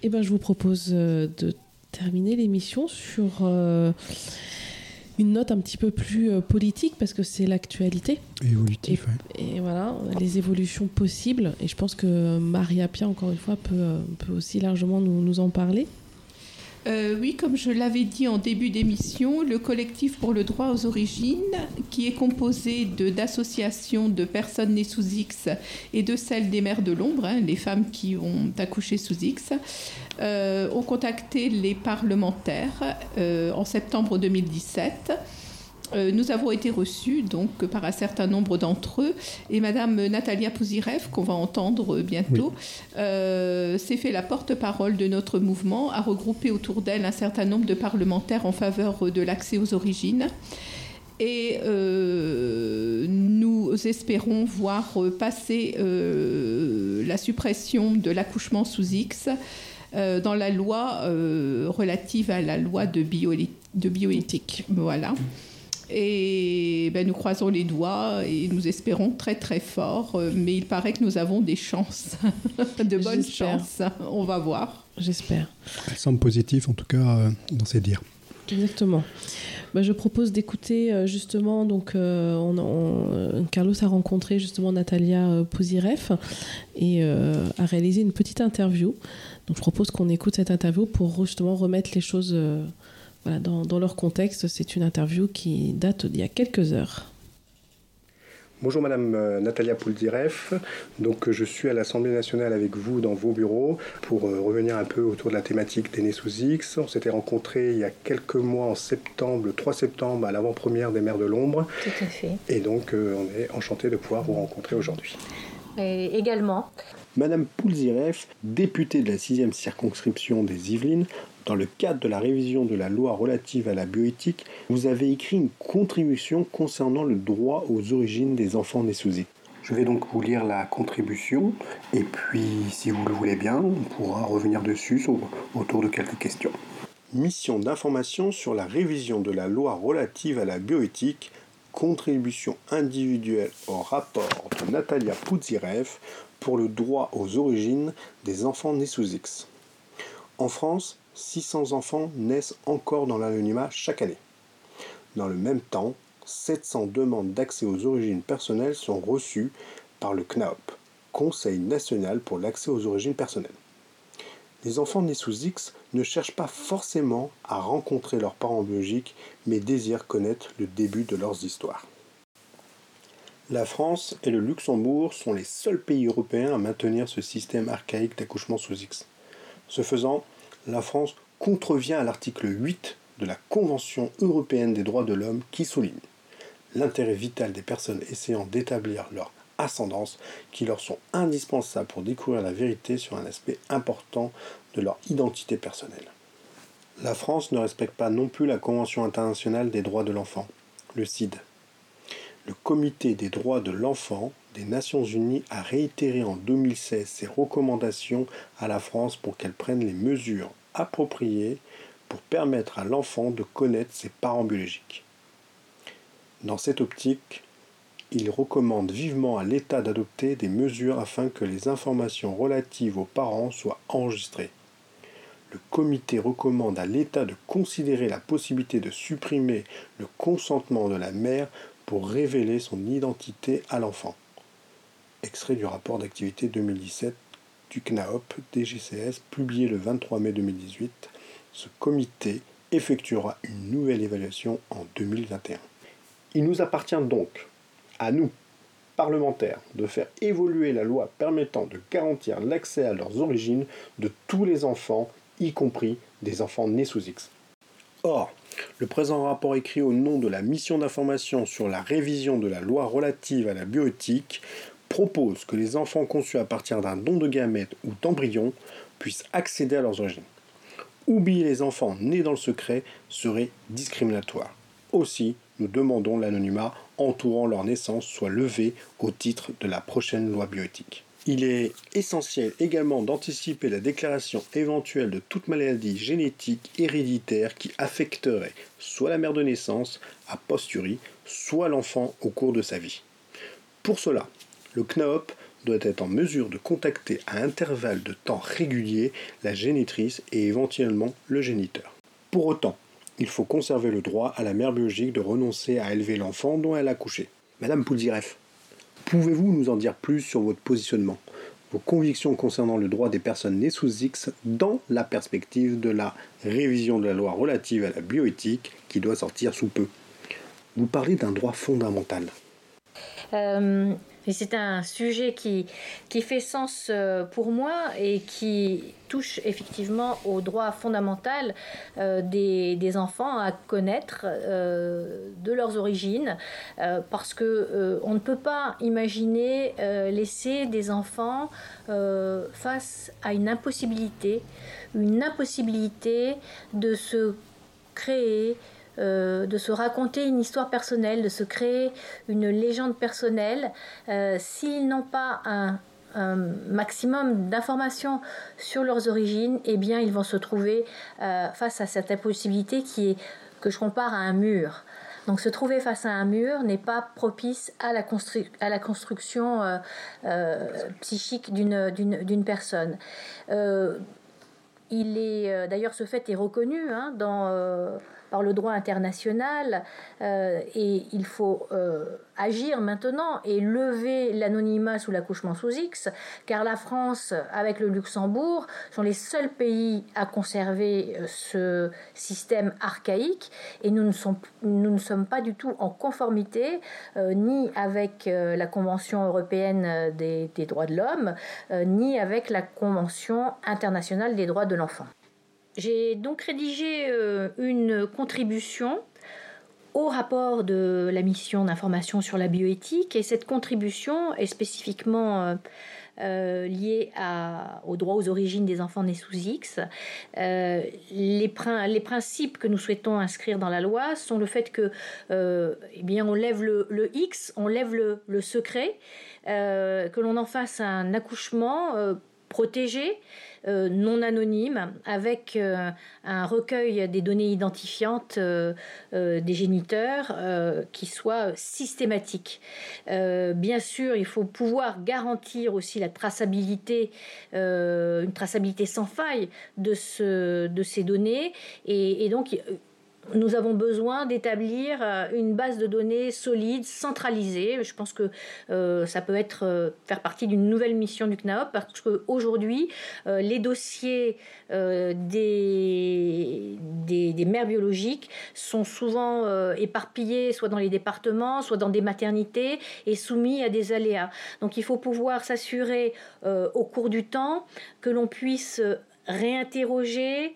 Eh ben, je vous propose de terminer l'émission sur une note un petit peu plus politique, parce que c'est l'actualité. Évolutif, et voilà, les évolutions possibles. Et je pense que Maria Pia, encore une fois, peut aussi largement nous en parler. Oui, comme je l'avais dit en début d'émission, le collectif pour le droit aux origines, qui est composé d'associations de personnes nées sous X et de celles des mères de l'ombre, les femmes qui ont accouché sous X, ont contacté les parlementaires en septembre 2017. Nous avons été reçus donc par un certain nombre d'entre eux, et Madame Natalia Pouzirev, qu'on va entendre bientôt, s'est fait la porte-parole de notre mouvement, a regroupé autour d'elle un certain nombre de parlementaires en faveur de l'accès aux origines. Et nous espérons voir passer la suppression de l'accouchement sous X dans la loi relative à la loi de bioéthique. Voilà. Et nous croisons les doigts et nous espérons très très fort, mais il paraît que nous avons des chances, de bonnes chances. On va voir. J'espère. Elle semble positive en tout cas dans ses dires. Exactement. Je propose d'écouter justement, donc Carlos a rencontré justement Natalia Pouzirev et a réalisé une petite interview. Donc je propose qu'on écoute cette interview pour justement remettre les choses dans leur contexte. C'est une interview qui date d'il y a quelques heures. Bonjour Madame Natalia Pouzirev, donc je suis à l'Assemblée nationale avec vous dans vos bureaux pour revenir un peu autour de la thématique des nés sous X. On s'était rencontrés il y a quelques mois en septembre, le 3 septembre à l'avant-première des Mères de l'Ombre. Tout à fait. Et donc on est enchanté de pouvoir vous rencontrer aujourd'hui. Et également. Madame Pouzirev, députée de la 6e circonscription des Yvelines, dans le cadre de la révision de la loi relative à la bioéthique, vous avez écrit une contribution concernant le droit aux origines des enfants nés sous X. Je vais donc vous lire la contribution, et puis, si vous le voulez bien, on pourra revenir dessus autour de quelques questions. Mission d'information sur la révision de la loi relative à la bioéthique, contribution individuelle au rapport de Natalia Pouzirev pour le droit aux origines des enfants nés sous X. En France, 600 enfants naissent encore dans l'anonymat chaque année. Dans le même temps, 700 demandes d'accès aux origines personnelles sont reçues par le CNAOP, Conseil national pour l'accès aux origines personnelles. Les enfants nés sous X ne cherchent pas forcément à rencontrer leurs parents biologiques, mais désirent connaître le début de leurs histoires. La France et le Luxembourg sont les seuls pays européens à maintenir ce système archaïque d'accouchement sous X. Ce faisant, la France contrevient à l'article 8 de la Convention européenne des droits de l'homme qui souligne l'intérêt vital des personnes essayant d'établir leur ascendance qui leur sont indispensables pour découvrir la vérité sur un aspect important de leur identité personnelle. La France ne respecte pas non plus la Convention internationale des droits de l'enfant, le CID. Le Comité des droits de l'enfant des Nations Unies a réitéré en 2016 ses recommandations à la France pour qu'elle prenne les mesures appropriées pour permettre à l'enfant de connaître ses parents biologiques. Dans cette optique, il recommande vivement à l'État d'adopter des mesures afin que les informations relatives aux parents soient enregistrées. Le comité recommande à l'État de considérer la possibilité de supprimer le consentement de la mère pour révéler son identité à l'enfant. Extrait du rapport d'activité 2017 du CNAOP DGCS publié le 23 mai 2018. Ce comité effectuera une nouvelle évaluation en 2021. Il nous appartient donc, à nous, parlementaires, de faire évoluer la loi permettant de garantir l'accès à leurs origines de tous les enfants, y compris des enfants nés sous X. Or, le présent rapport écrit au nom de la mission d'information sur la révision de la loi relative à la bioéthique propose que les enfants conçus à partir d'un don de gamètes ou d'embryons puissent accéder à leurs origines. Oublier les enfants nés dans le secret serait discriminatoire. Aussi, nous demandons l'anonymat entourant leur naissance soit levé au titre de la prochaine loi bioéthique. Il est essentiel également d'anticiper la déclaration éventuelle de toute maladie génétique héréditaire qui affecterait soit la mère de naissance, a posteriori, soit l'enfant au cours de sa vie. Pour cela, le CNAOP doit être en mesure de contacter à intervalles de temps réguliers la génitrice et éventuellement le géniteur. Pour autant, il faut conserver le droit à la mère biologique de renoncer à élever l'enfant dont elle a accouché. Madame Poulziref, pouvez-vous nous en dire plus sur votre positionnement, vos convictions concernant le droit des personnes nées sous X dans la perspective de la révision de la loi relative à la bioéthique qui doit sortir sous peu? Vous parlez d'un droit fondamental. Et c'est un sujet qui fait sens pour moi et qui touche effectivement au droit fondamental des enfants à connaître de leurs origines, parce que on ne peut pas imaginer laisser des enfants face à une impossibilité de se créer, de se raconter une histoire personnelle, de se créer une légende personnelle, s'ils n'ont pas un maximum d'informations sur leurs origines, eh bien ils vont se trouver face à cette impossibilité que je compare à un mur. Donc se trouver face à un mur n'est pas propice à la construction psychique d'une personne. D'ailleurs, ce fait est reconnu par le droit international, et il faut agir maintenant et lever l'anonymat sous l'accouchement sous X, car la France, avec le Luxembourg, sont les seuls pays à conserver ce système archaïque, et nous ne sommes pas du tout en conformité ni avec la Convention européenne des droits de l'homme, ni avec la Convention internationale des droits de l'enfant. J'ai donc rédigé une contribution au rapport de la mission d'information sur la bioéthique, et cette contribution est spécifiquement liée au droit aux origines des enfants nés sous X. Les principes que nous souhaitons inscrire dans la loi sont le fait que on lève le X, on lève le secret, que l'on en fasse un accouchement protégé, non anonyme, avec un recueil des données identifiantes des géniteurs qui soit systématique. Bien sûr, il faut pouvoir garantir aussi la traçabilité, une traçabilité sans faille de ces données, et donc nous avons besoin d'établir une base de données solide, centralisée. Je pense que ça peut faire partie d'une nouvelle mission du CNAOP, parce qu'aujourd'hui, les dossiers des mères biologiques sont souvent éparpillés, soit dans les départements, soit dans des maternités, et soumis à des aléas. Donc il faut pouvoir s'assurer au cours du temps que l'on puisse réinterroger,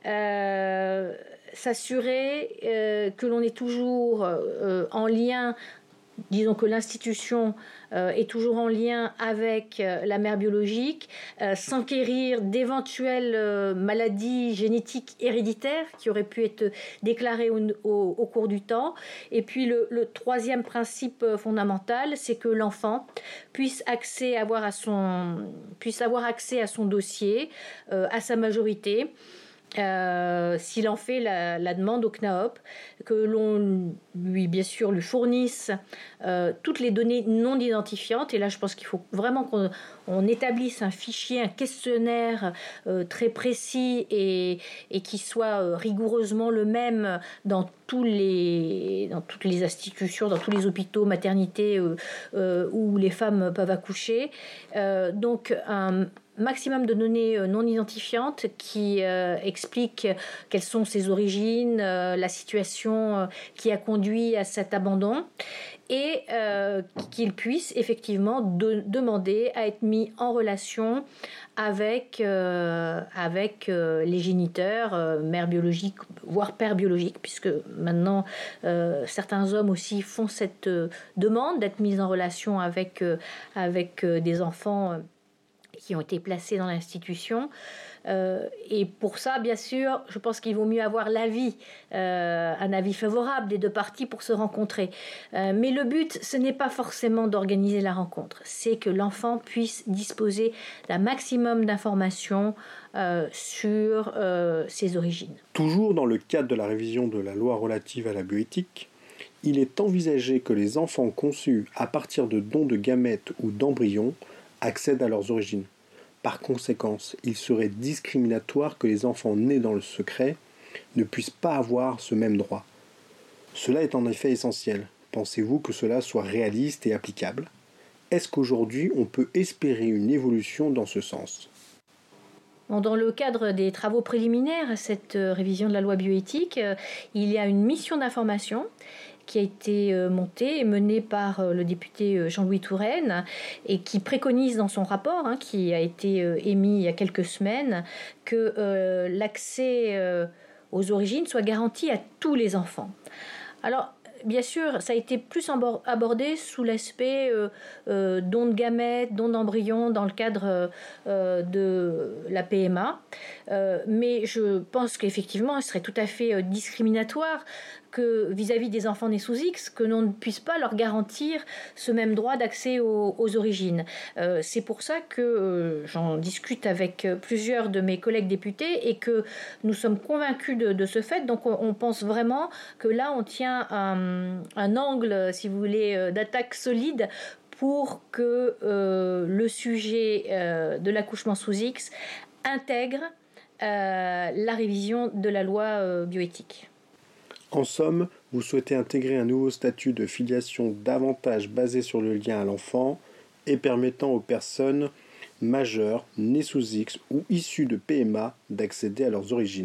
s'assurer que l'on est toujours en lien, disons que l'institution est toujours en lien avec la mère biologique, s'enquérir d'éventuelles maladies génétiques héréditaires qui auraient pu être déclarées au cours du temps. Et puis le troisième principe fondamental, c'est que l'enfant puisse avoir accès à son dossier, à sa majorité, s'il en fait la demande au CNAOP, que l'on lui fournisse toutes les données non identifiantes. Et là, je pense qu'il faut vraiment qu'on établisse un fichier, un questionnaire très précis et qui soit rigoureusement le même dans toutes les institutions, dans tous les hôpitaux, maternités où les femmes peuvent accoucher. Donc un maximum de données non identifiantes qui expliquent quelles sont ses origines, la situation qui a conduit à cet abandon, et qu'il puisse effectivement demander à être mis en relation avec les géniteurs, mère biologique, voire père biologique, puisque maintenant certains hommes aussi font cette demande d'être mis en relation avec des enfants qui ont été placés dans l'institution. Et pour ça, bien sûr, je pense qu'il vaut mieux avoir un avis favorable des deux parties pour se rencontrer. Mais le but, ce n'est pas forcément d'organiser la rencontre, c'est que l'enfant puisse disposer d'un maximum d'informations sur ses origines. Toujours dans le cadre de la révision de la loi relative à la bioéthique, il est envisagé que les enfants conçus à partir de dons de gamètes ou d'embryons accèdent à leurs origines. Par conséquent, il serait discriminatoire que les enfants nés dans le secret ne puissent pas avoir ce même droit. Cela est en effet essentiel. Pensez-vous que cela soit réaliste et applicable ? Est-ce qu'aujourd'hui on peut espérer une évolution dans ce sens ? Dans le cadre des travaux préliminaires à cette révision de la loi bioéthique, il y a une mission d'information qui a été montée et menée par le député Jean-Louis Touraine et qui préconise dans son rapport, qui a été émis il y a quelques semaines, que l'accès aux origines soit garanti à tous les enfants. Alors, bien sûr, ça a été plus abordé sous l'aspect don de gamètes, don d'embryons dans le cadre de la PMA. Mais je pense qu'effectivement, ce serait tout à fait discriminatoire que vis-à-vis des enfants nés sous X, que l'on ne puisse pas leur garantir ce même droit d'accès aux origines. C'est pour ça que j'en discute avec plusieurs de mes collègues députés et que nous sommes convaincus de ce fait. Donc on pense vraiment que là, on tient un angle, si vous voulez, d'attaque solide pour que le sujet de l'accouchement sous X intègre la révision de la loi bioéthique. En somme, vous souhaitez intégrer un nouveau statut de filiation davantage basé sur le lien à l'enfant et permettant aux personnes majeures nées sous X ou issues de PMA d'accéder à leurs origines.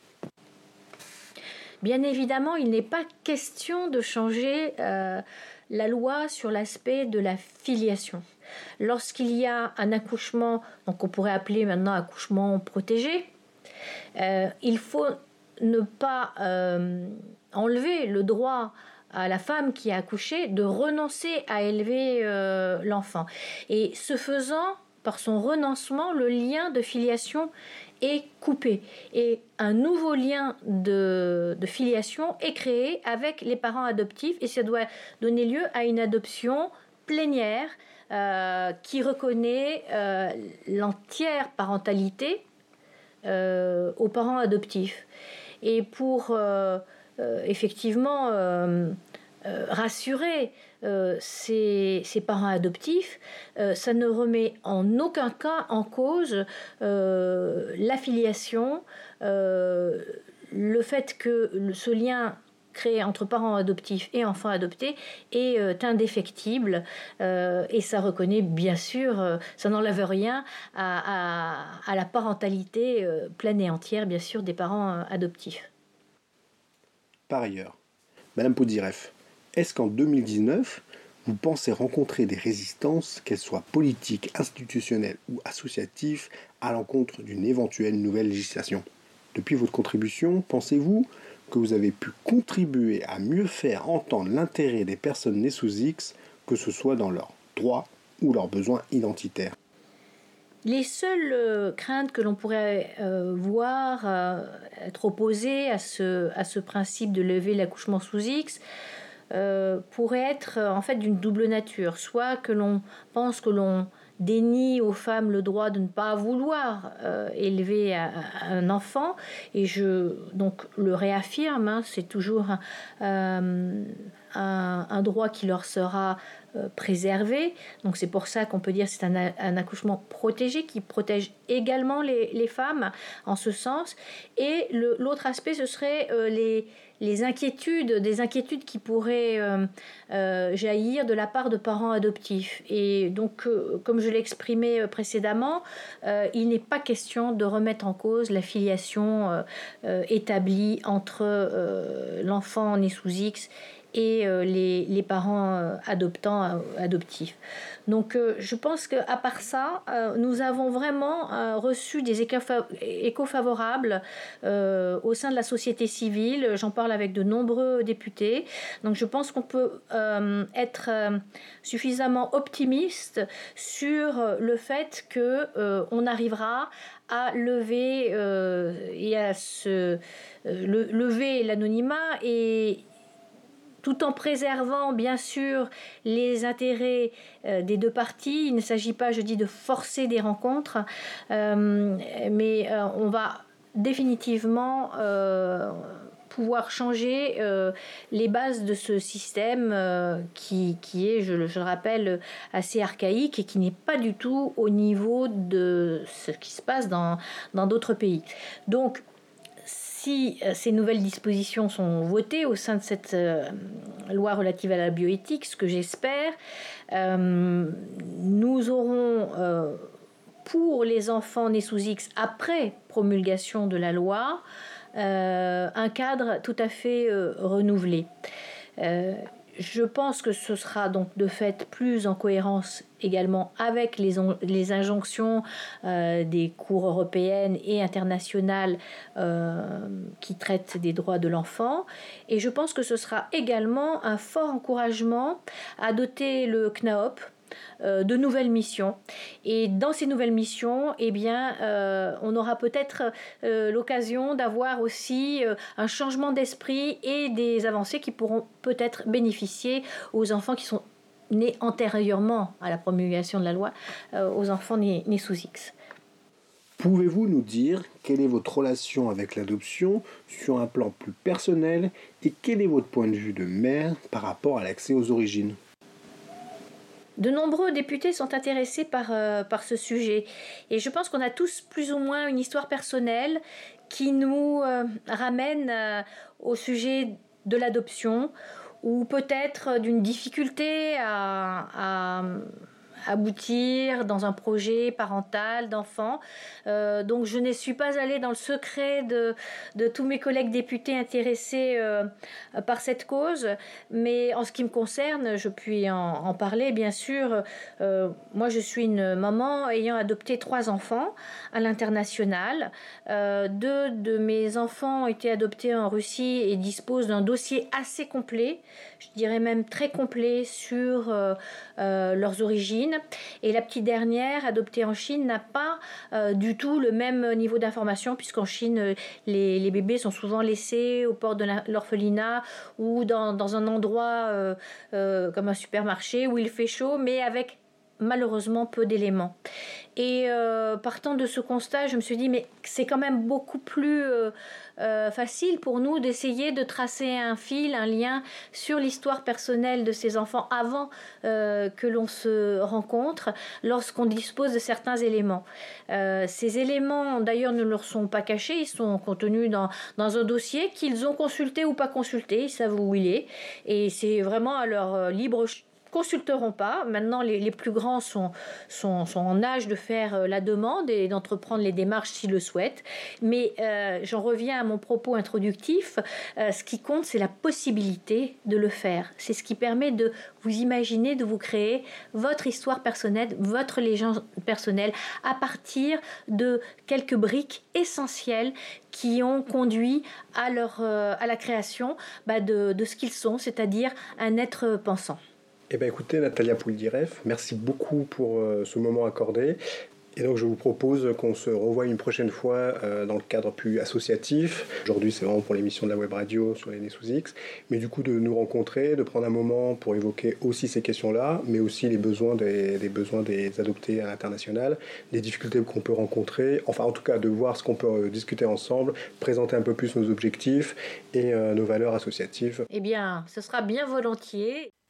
Bien évidemment, il n'est pas question de changer la loi sur l'aspect de la filiation. Lorsqu'il y a un accouchement, donc on pourrait appeler maintenant accouchement protégé, il faut ne pas enlever le droit à la femme qui a accouché de renoncer à élever l'enfant. Et ce faisant, par son renoncement, le lien de filiation est coupé. Et un nouveau lien de filiation est créé avec les parents adoptifs et ça doit donner lieu à une adoption plénière qui reconnaît l'entière parentalité aux parents adoptifs. Et pour effectivement rassurer ces parents adoptifs, ça ne remet en aucun cas en cause la filiation, le fait que ce lien créé entre parents adoptifs et enfants adoptés est indéfectible et ça reconnaît bien sûr, ça n'enlève rien à la parentalité pleine et entière bien sûr des parents adoptifs. Par ailleurs, Madame Podzireff, est-ce qu'en 2019, vous pensez rencontrer des résistances, qu'elles soient politiques, institutionnelles ou associatives, à l'encontre d'une éventuelle nouvelle législation ? Depuis votre contribution, pensez-vous que vous avez pu contribuer à mieux faire entendre l'intérêt des personnes nées sous X, que ce soit dans leurs droits ou leurs besoins identitaires ? Les seules craintes que l'on pourrait voir être opposées à ce principe de lever l'accouchement sous X pourraient être en fait d'une double nature. Soit que l'on pense que l'on dénie aux femmes le droit de ne pas vouloir élever un enfant, et je donc le réaffirme, c'est toujours un droit qui leur sera préservé. Donc c'est pour ça qu'on peut dire que c'est un accouchement protégé qui protège également les femmes en ce sens. Et l'autre aspect, ce serait des inquiétudes qui pourraient jaillir de la part de parents adoptifs. Et donc, comme je l'ai exprimé précédemment, il n'est pas question de remettre en cause la filiation établie entre l'enfant né sous X et les parents adoptifs. Donc je pense qu'à part ça, nous avons vraiment reçu des échos favorables au sein de la société civile. J'en parle avec de nombreux députés. Donc je pense qu'on peut être suffisamment optimiste sur le fait qu'on arrivera à lever et à lever l'anonymat et tout en préservant bien sûr les intérêts des deux parties. Il ne s'agit pas, je dis, de forcer des rencontres, mais on va définitivement pouvoir changer les bases de ce système qui est, je le rappelle, assez archaïque et qui n'est pas du tout au niveau de ce qui se passe dans d'autres pays. Donc, si ces nouvelles dispositions sont votées au sein de cette loi relative à la bioéthique, ce que j'espère, nous aurons pour les enfants nés sous X après promulgation de la loi un cadre tout à fait renouvelé. Je pense que ce sera donc de fait plus en cohérence également avec les injonctions des cours européennes et internationales qui traitent des droits de l'enfant. Et je pense que ce sera également un fort encouragement à doter le CNAOP de nouvelles missions. Et dans ces nouvelles missions, on aura peut-être l'occasion d'avoir aussi un changement d'esprit et des avancées qui pourront peut-être bénéficier aux enfants qui sont nés antérieurement à la promulgation de la loi, aux enfants nés sous X. Pouvez-vous nous dire quelle est votre relation avec l'adoption sur un plan plus personnel et quel est votre point de vue de mère par rapport à l'accès aux origines ? De nombreux députés sont intéressés par ce sujet et je pense qu'on a tous plus ou moins une histoire personnelle qui nous ramène au sujet de l'adoption ou peut-être d'une difficulté à aboutir dans un projet parental d'enfant. Donc je ne suis pas allée dans le secret de tous mes collègues députés intéressés par cette cause, mais en ce qui me concerne, je puis en parler bien sûr. Moi je suis une maman ayant adopté 3 enfants à l'international. 2 de mes enfants ont été adoptés en Russie et disposent d'un dossier assez complet, je dirais même très complet sur leurs origines. Et la petite dernière, adoptée en Chine, n'a pas du tout le même niveau d'information, puisqu'en Chine, les bébés sont souvent laissés aux portes de l'orphelinat ou dans un endroit comme un supermarché où il fait chaud, mais avec malheureusement peu d'éléments. Et partant de ce constat, je me suis dit, mais c'est quand même beaucoup plus facile pour nous d'essayer de tracer un fil, un lien sur l'histoire personnelle de ces enfants avant que l'on se rencontre, lorsqu'on dispose de certains éléments. Ces éléments, d'ailleurs, ne leur sont pas cachés, ils sont contenus dans un dossier qu'ils ont consulté ou pas consulté, ils savent où il est, et c'est vraiment à leur libre choix. Consulteront pas. Maintenant, les plus grands sont en âge de faire la demande et d'entreprendre les démarches s'ils le souhaitent. Mais j'en reviens à mon propos introductif. Ce qui compte, c'est la possibilité de le faire. C'est ce qui permet de vous imaginer, de vous créer votre histoire personnelle, votre légende personnelle à partir de quelques briques essentielles qui ont conduit à la création de ce qu'ils sont, c'est-à-dire un être pensant. Eh bien écoutez, Natalia Pouldiref, merci beaucoup pour ce moment accordé. Et donc je vous propose qu'on se revoie une prochaine fois dans le cadre plus associatif. Aujourd'hui c'est vraiment pour l'émission de la web radio sur les nés sous X, mais du coup de nous rencontrer, de prendre un moment pour évoquer aussi ces questions-là, mais aussi les besoins des adoptés à l'international, les difficultés qu'on peut rencontrer, enfin en tout cas de voir ce qu'on peut discuter ensemble, présenter un peu plus nos objectifs et nos valeurs associatives. Eh bien, ce sera bien volontiers.